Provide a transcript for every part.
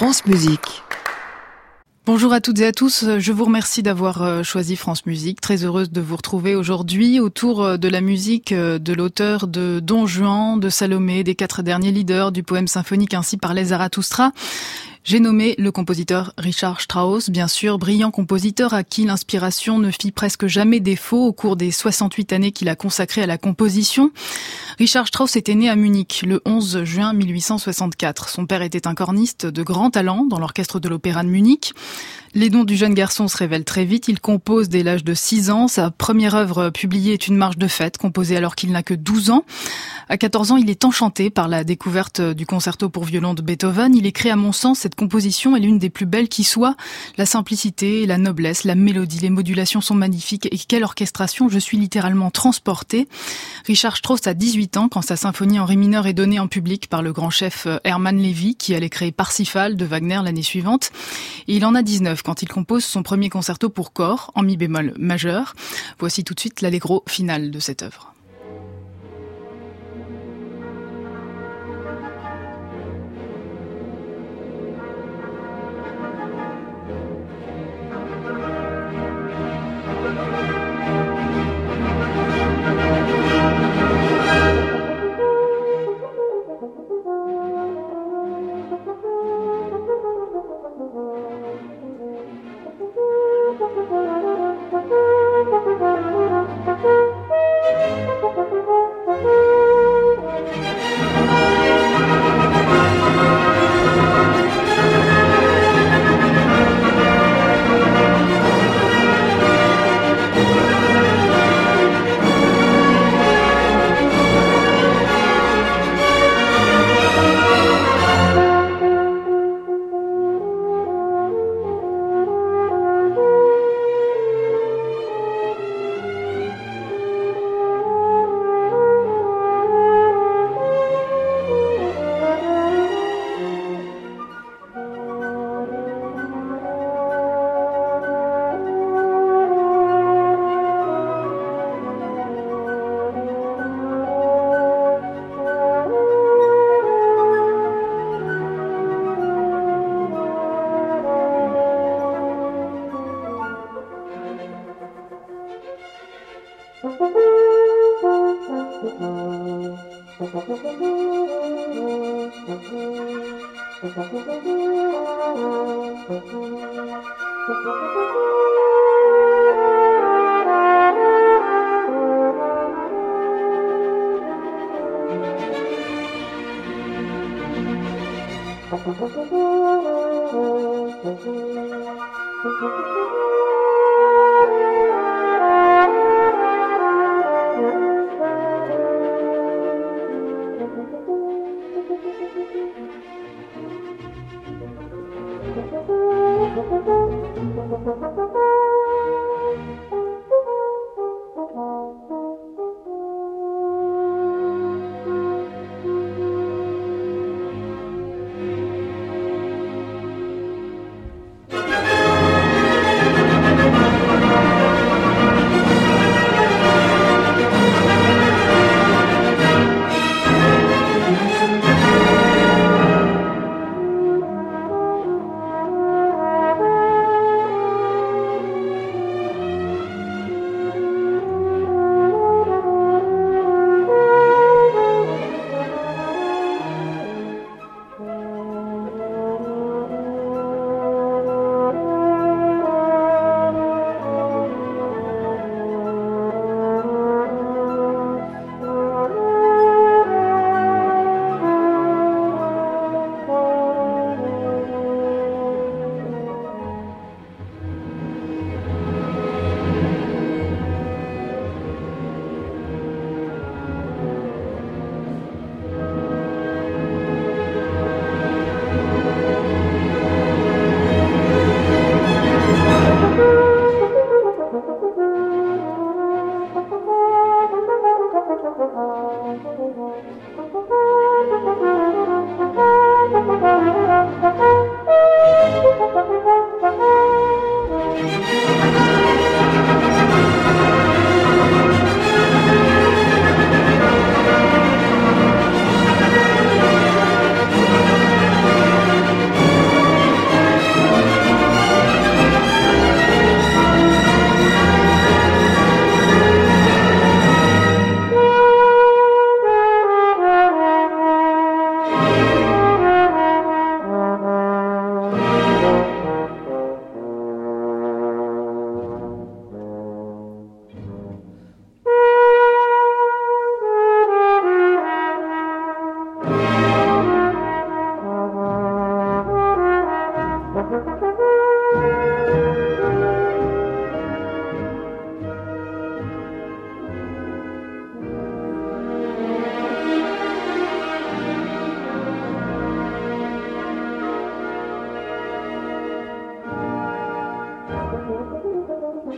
France Musique. Bonjour à toutes et à tous, je vous remercie d'avoir choisi France Musique. Très heureuse de vous retrouver aujourd'hui autour de la musique de l'auteur de Don Juan, de Salomé, des 4 derniers leaders du poème symphonique Ainsi parlait Zarathustra. J'ai nommé le compositeur Richard Strauss, bien sûr, brillant compositeur à qui l'inspiration ne fit presque jamais défaut au cours des 68 années qu'il a consacrées à la composition. Richard Strauss était né à Munich le 11 juin 1864. Son père était un corniste de grand talent dans l'orchestre de l'Opéra de Munich. Les dons du jeune garçon se révèlent très vite. Il compose dès l'âge de 6 ans. Sa première œuvre publiée est une marche de fête, composée alors qu'il n'a que 12 ans. À 14 ans, il est enchanté par la découverte du concerto pour violon de Beethoven. Il écrit, à mon sens, cette composition est l'une des plus belles qui soit. La simplicité, la noblesse, la mélodie, les modulations sont magnifiques. Et quelle orchestration, je suis littéralement transporté. Richard Strauss a 18 ans quand sa symphonie en ré mineur est donnée en public par le grand chef Hermann Lévy, qui allait créer Parsifal de Wagner l'année suivante. Et il en a 19 quand il compose son premier concerto pour corps en mi bémol majeur. Voici tout de suite l'allegro final de cette œuvre.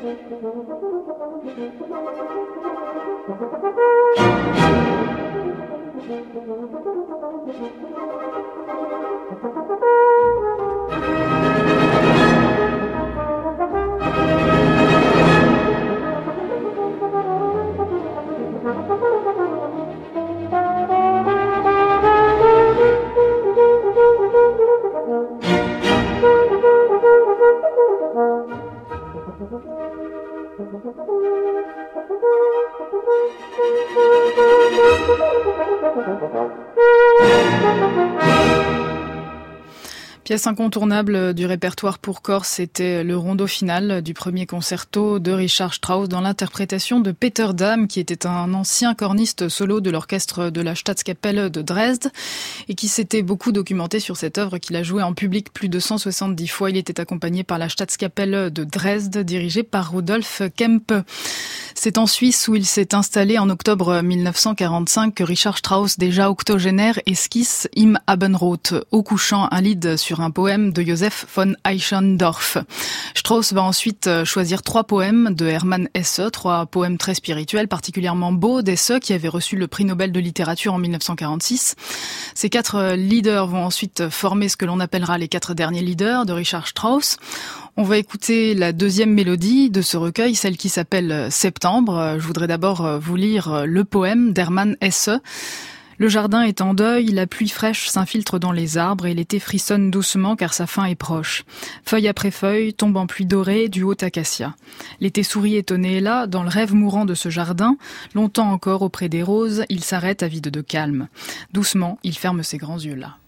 Pièce incontournable du répertoire pour corps, c'était le rondo final du premier concerto de Richard Strauss dans l'interprétation de Peter Dam, qui était un ancien corniste solo de l'orchestre de la Staatskapelle de Dresde et qui s'était beaucoup documenté sur cette œuvre qu'il a jouée en public plus de 170 fois. Il était accompagné par la Staatskapelle de Dresde, dirigée par Rudolf Kempe. C'est en Suisse où il s'est installé en octobre 1945 que Richard Strauss, déjà octogénaire, esquisse Im Abendrot, au couchant, un lied sur un poème de Joseph von Eichendorff. Strauss va ensuite choisir 3 poèmes de Hermann Hesse, 3 poèmes très spirituels, particulièrement beaux, d'Hesse, qui avait reçu le prix Nobel de littérature en 1946. Ces 4 leaders vont ensuite former ce que l'on appellera les 4 derniers leaders de Richard Strauss. On va écouter la deuxième mélodie de ce recueil, celle qui s'appelle Septembre. Je voudrais d'abord vous lire le poème d'Hermann Hesse. Le jardin est en deuil, la pluie fraîche s'infiltre dans les arbres et l'été frissonne doucement car sa fin est proche. Feuille après feuille tombe en pluie dorée du haut acacia. L'été sourit étonné est là, dans le rêve mourant de ce jardin. Longtemps encore auprès des roses, il s'arrête avide de calme. Doucement, il ferme ses grands yeux là.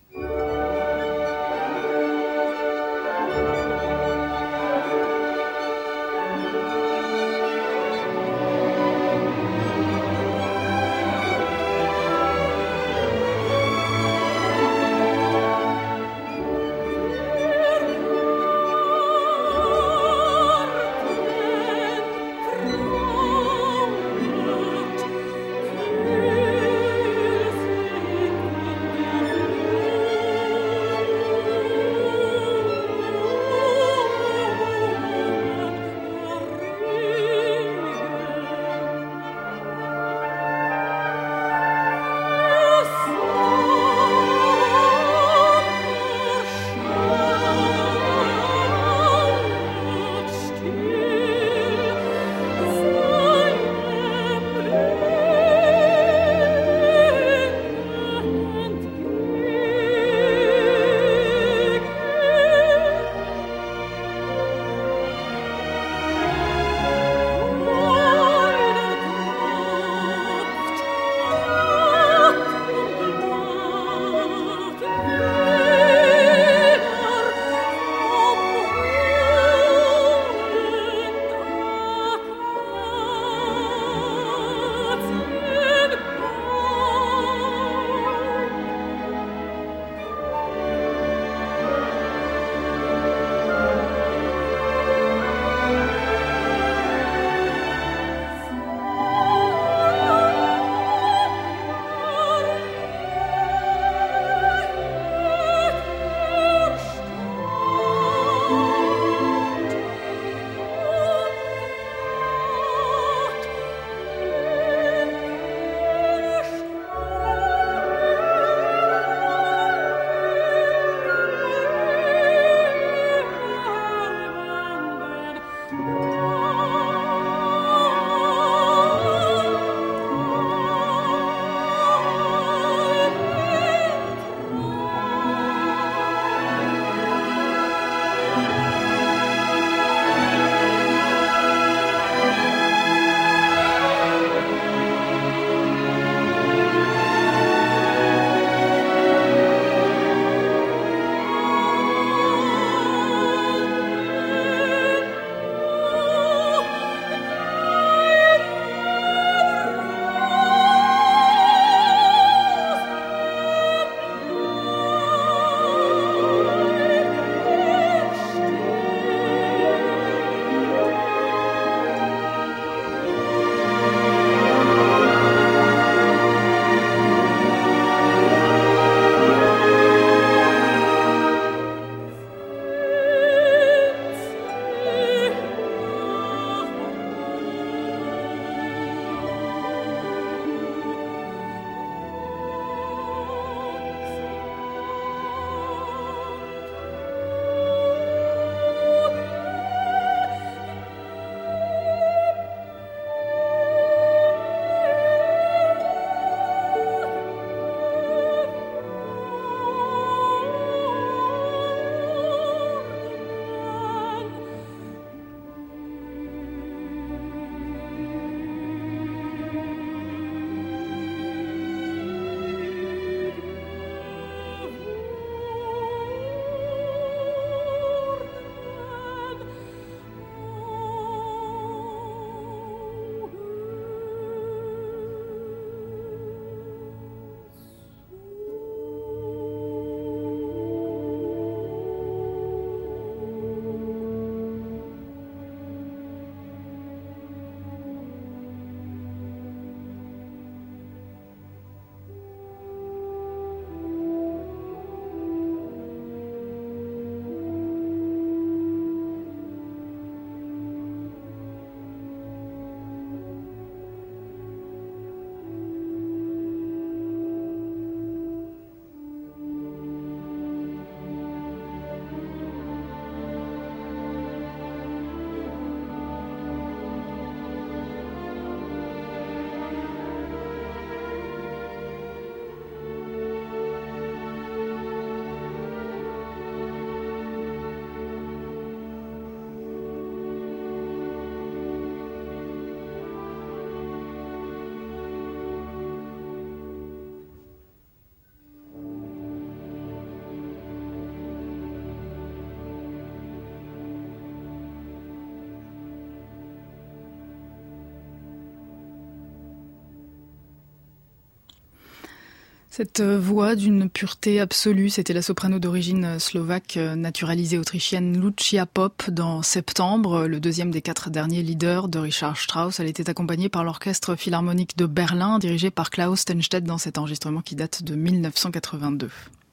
Cette voix d'une pureté absolue, c'était la soprano d'origine slovaque naturalisée autrichienne Lucia Pop dans Septembre, le deuxième des 4 derniers leaders de Richard Strauss. Elle était accompagnée par l'Orchestre Philharmonique de Berlin, dirigé par Klaus Stenstedt dans cet enregistrement qui date de 1982.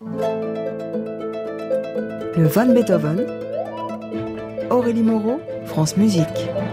Le Van Beethoven, Aurélie Moreau, France Musique.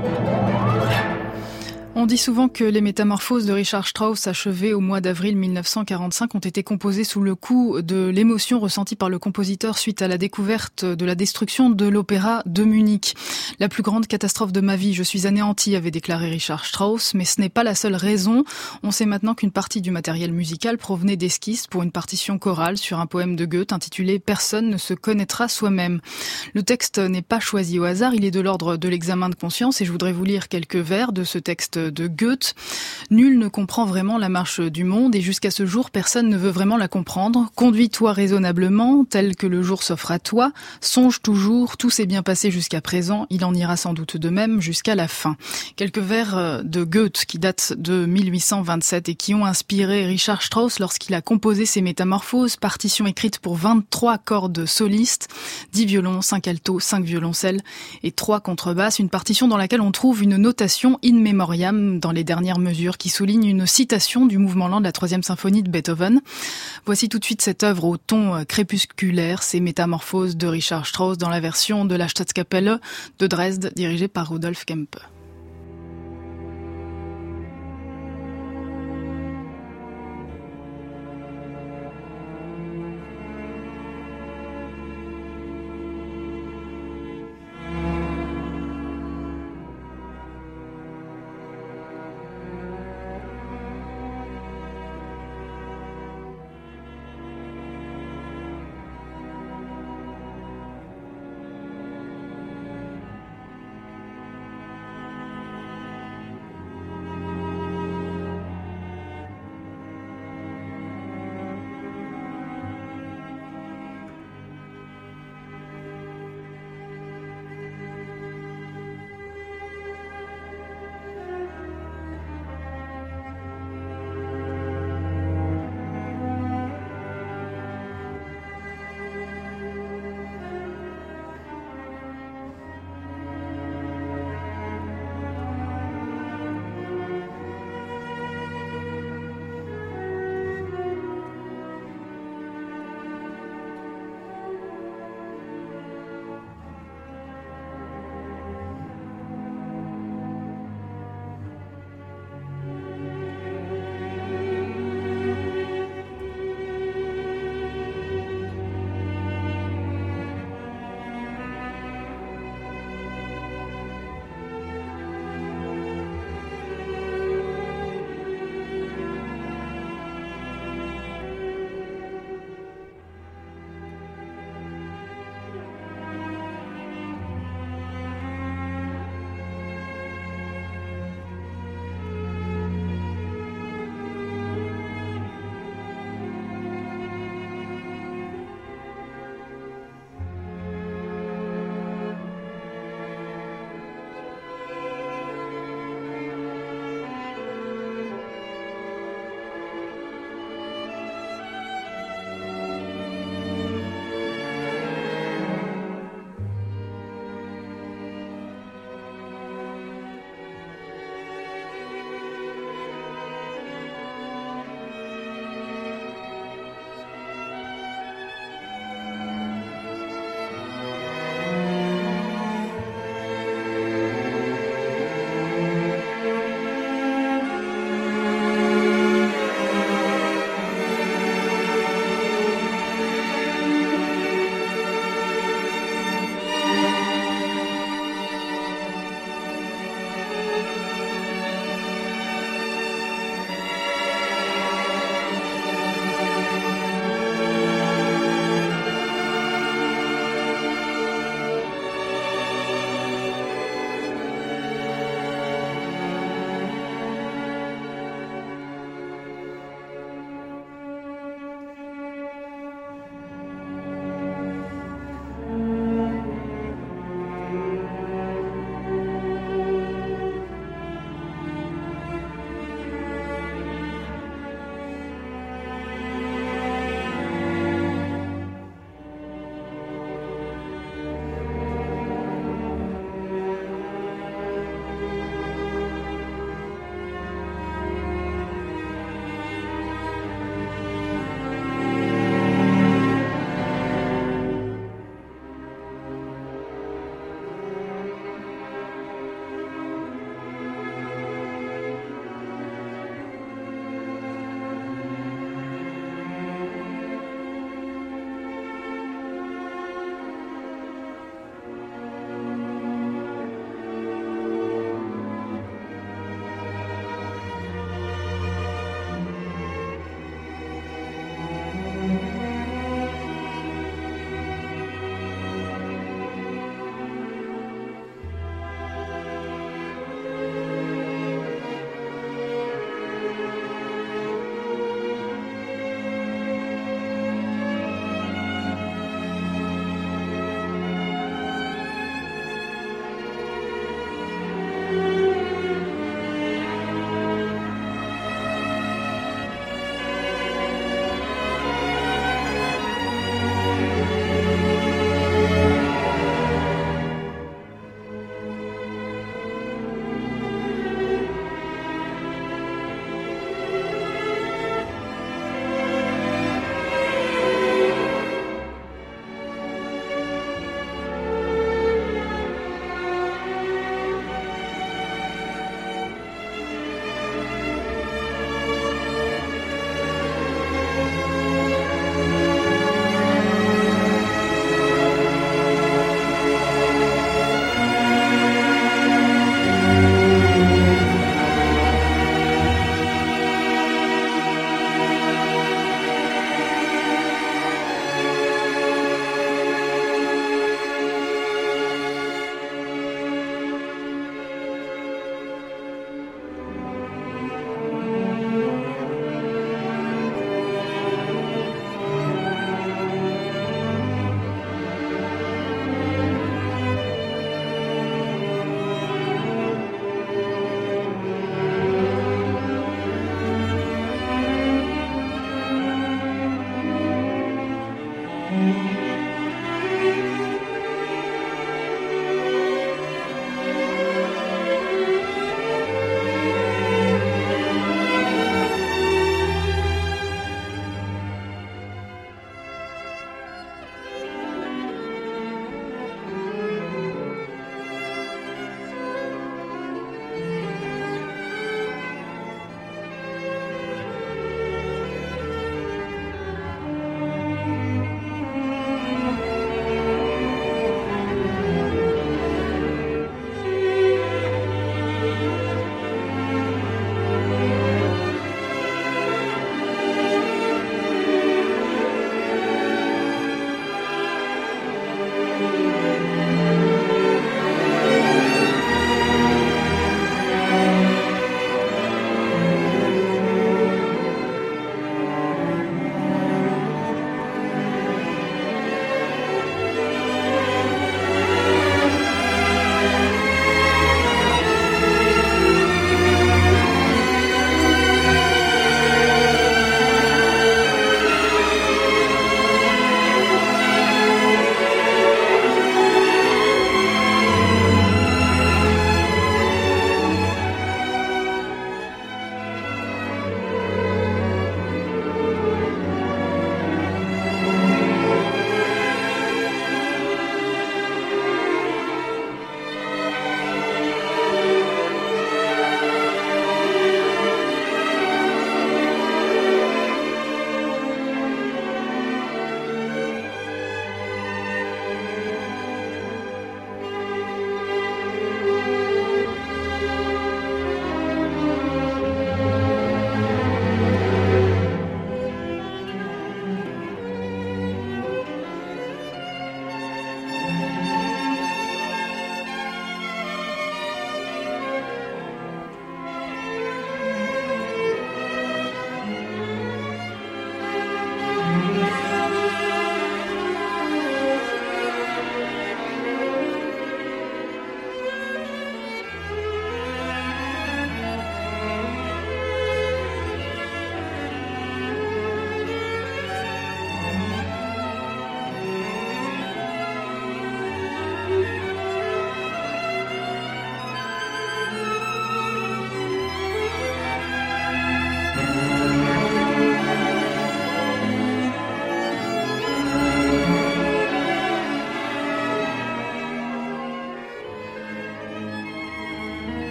On dit souvent que les métamorphoses de Richard Strauss achevées au mois d'avril 1945 ont été composées sous le coup de l'émotion ressentie par le compositeur suite à la découverte de la destruction de l'opéra de Munich. La plus grande catastrophe de ma vie, je suis anéanti, avait déclaré Richard Strauss, mais ce n'est pas la seule raison. On sait maintenant qu'une partie du matériel musical provenait d'esquisses pour une partition chorale sur un poème de Goethe intitulé « Personne ne se connaîtra soi-même ». Le texte n'est pas choisi au hasard, il est de l'ordre de l'examen de conscience et je voudrais vous lire quelques vers de ce texte de Goethe. Nul ne comprend vraiment la marche du monde et jusqu'à ce jour, personne ne veut vraiment la comprendre. Conduis-toi raisonnablement, tel que le jour s'offre à toi. Songe toujours, tout s'est bien passé jusqu'à présent, il en ira sans doute de même jusqu'à la fin. Quelques vers de Goethe qui datent de 1827 et qui ont inspiré Richard Strauss lorsqu'il a composé ses Métamorphoses, partition écrite pour 23 cordes solistes, 10 violons, 5 altos, 5 violoncelles et 3 contrebasses, une partition dans laquelle on trouve une notation in memoriam dans les dernières mesures qui souligne une citation du mouvement lent de la 3e symphonie de Beethoven. Voici tout de suite cette œuvre au ton crépusculaire, ces Métamorphoses de Richard Strauss dans la version de la Staatskapelle de Dresde dirigée par Rudolf Kempe.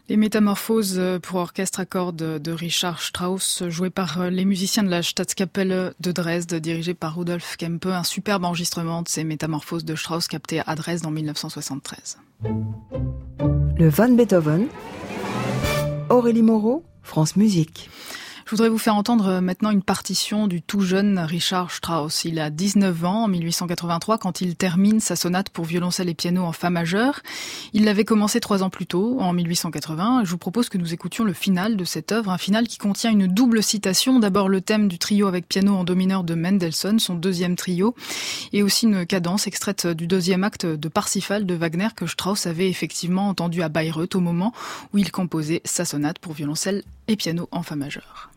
Les Métamorphoses pour orchestre à cordes de Richard Strauss, joué par les musiciens de la Staatskapelle de Dresde, dirigé par Rudolf Kempe, un superbe enregistrement de ces Métamorphoses de Strauss capté à Dresde en 1973. Le Van Beethoven, Aurélie Moreau, France Musique. Je voudrais vous faire entendre maintenant une partition du tout jeune Richard Strauss. Il a 19 ans en 1883 quand il termine sa sonate pour violoncelle et piano en fa majeur. Il l'avait commencé 3 ans plus tôt, en 1880. Je vous propose que nous écoutions le final de cette œuvre, un final qui contient une double citation. D'abord le thème du trio avec piano en do mineur de Mendelssohn, son deuxième trio, et aussi une cadence extraite du deuxième acte de Parsifal de Wagner que Strauss avait effectivement entendu à Bayreuth au moment où il composait sa sonate pour violoncelle et piano en fa majeur.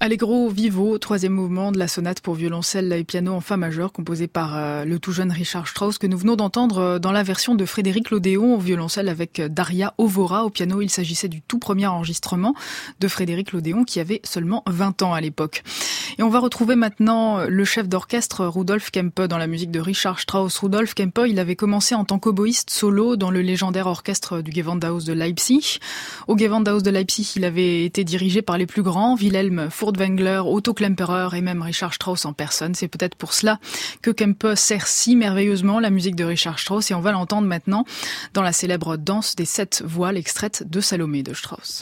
Allegro vivo, troisième mouvement de la sonate pour violoncelle et piano en fa majeur, composée par le tout jeune Richard Strauss, que nous venons d'entendre dans la version de Frédéric Lodéon au violoncelle avec Daria Ovora au piano. Il s'agissait du tout premier enregistrement de Frédéric Lodéon, qui avait seulement 20 ans à l'époque. Et on va retrouver maintenant le chef d'orchestre Rudolf Kempe dans la musique de Richard Strauss. Rudolf Kempe, il avait commencé en tant qu'oboïste solo dans le légendaire orchestre du Gewandhaus de Leipzig. Au Gewandhaus de Leipzig, il avait été dirigé par les plus grands, Wilhelm Furtwängler, Otto Klemperer et même Richard Strauss en personne. C'est peut-être pour cela que Kempe sert si merveilleusement la musique de Richard Strauss, et on va l'entendre maintenant dans la célèbre danse des 7 voiles extraite de Salomé de Strauss.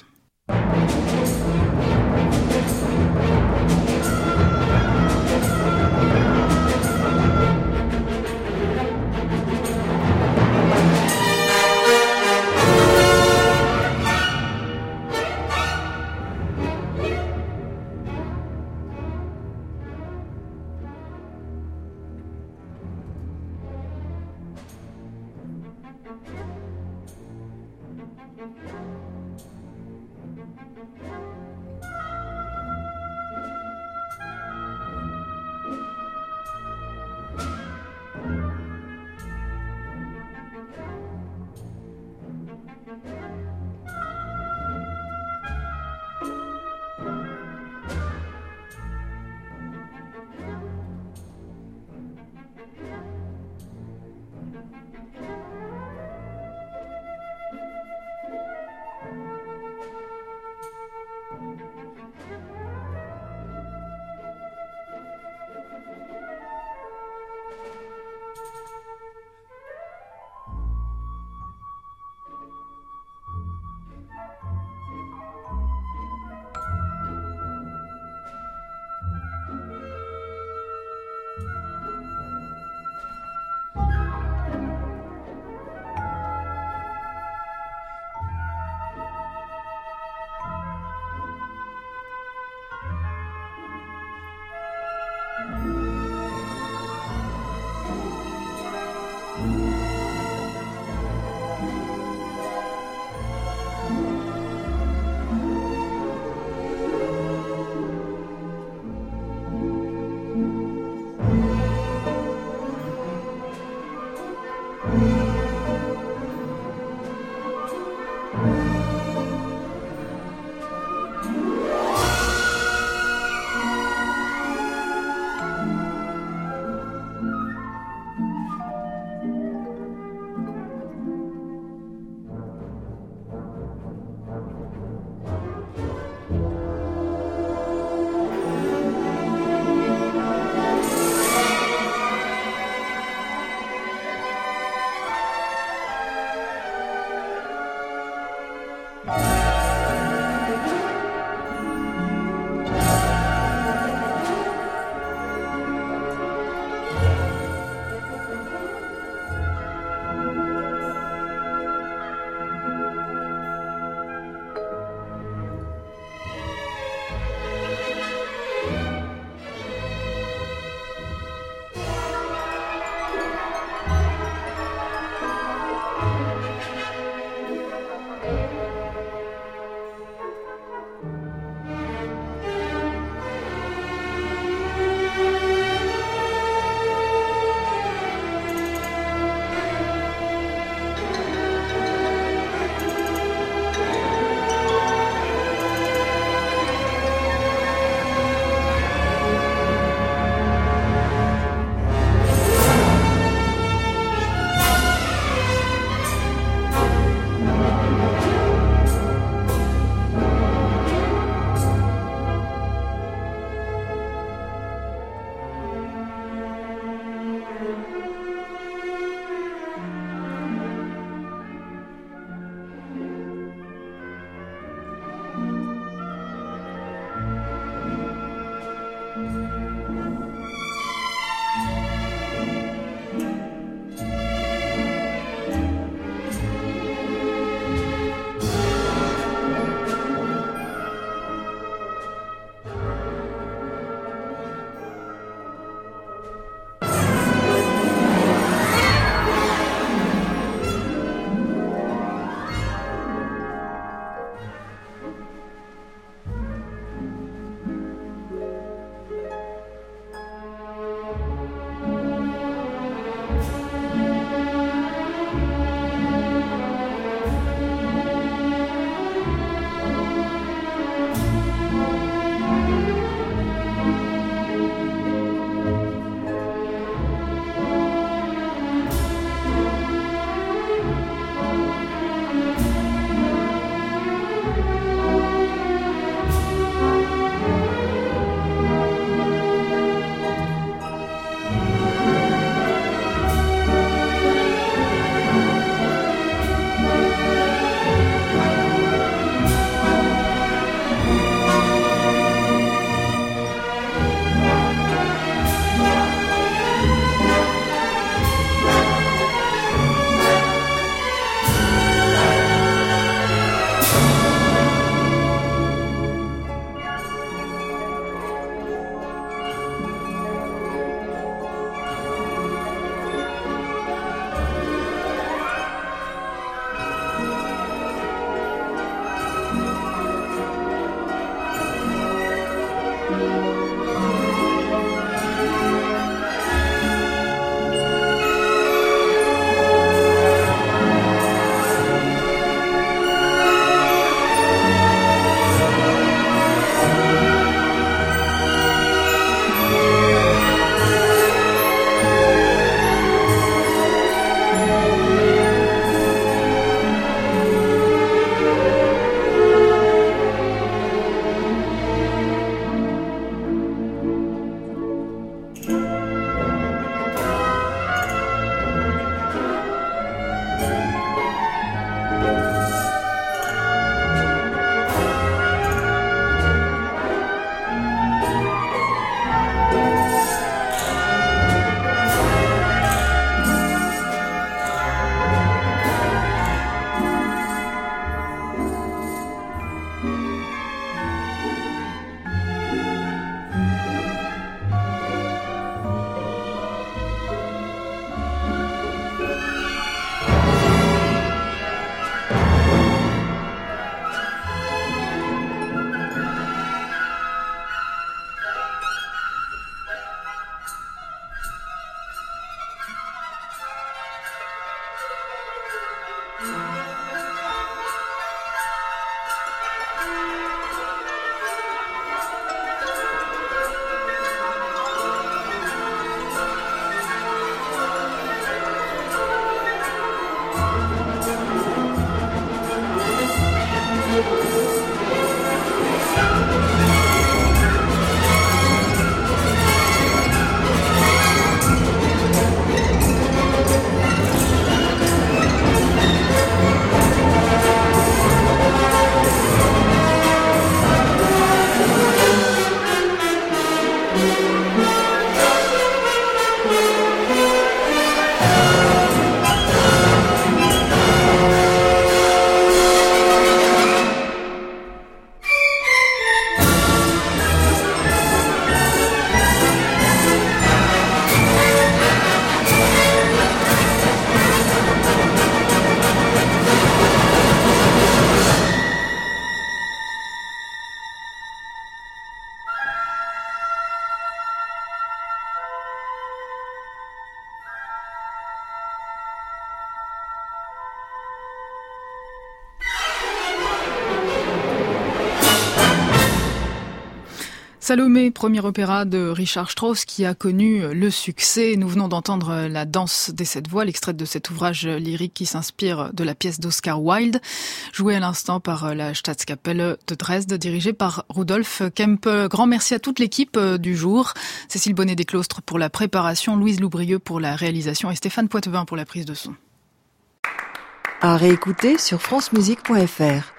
Salomé, premier opéra de Richard Strauss qui a connu le succès. Nous venons d'entendre La danse des sept voix, l'extrait de cet ouvrage lyrique qui s'inspire de la pièce d'Oscar Wilde, jouée à l'instant par la Staatskapelle de Dresde, dirigée par Rudolf Kempe. Grand merci à toute l'équipe du jour. Cécile Bonnet-Desclostres pour la préparation, Louise Loubrieux pour la réalisation et Stéphane Poitevin pour la prise de son. À réécouter sur francemusique.fr.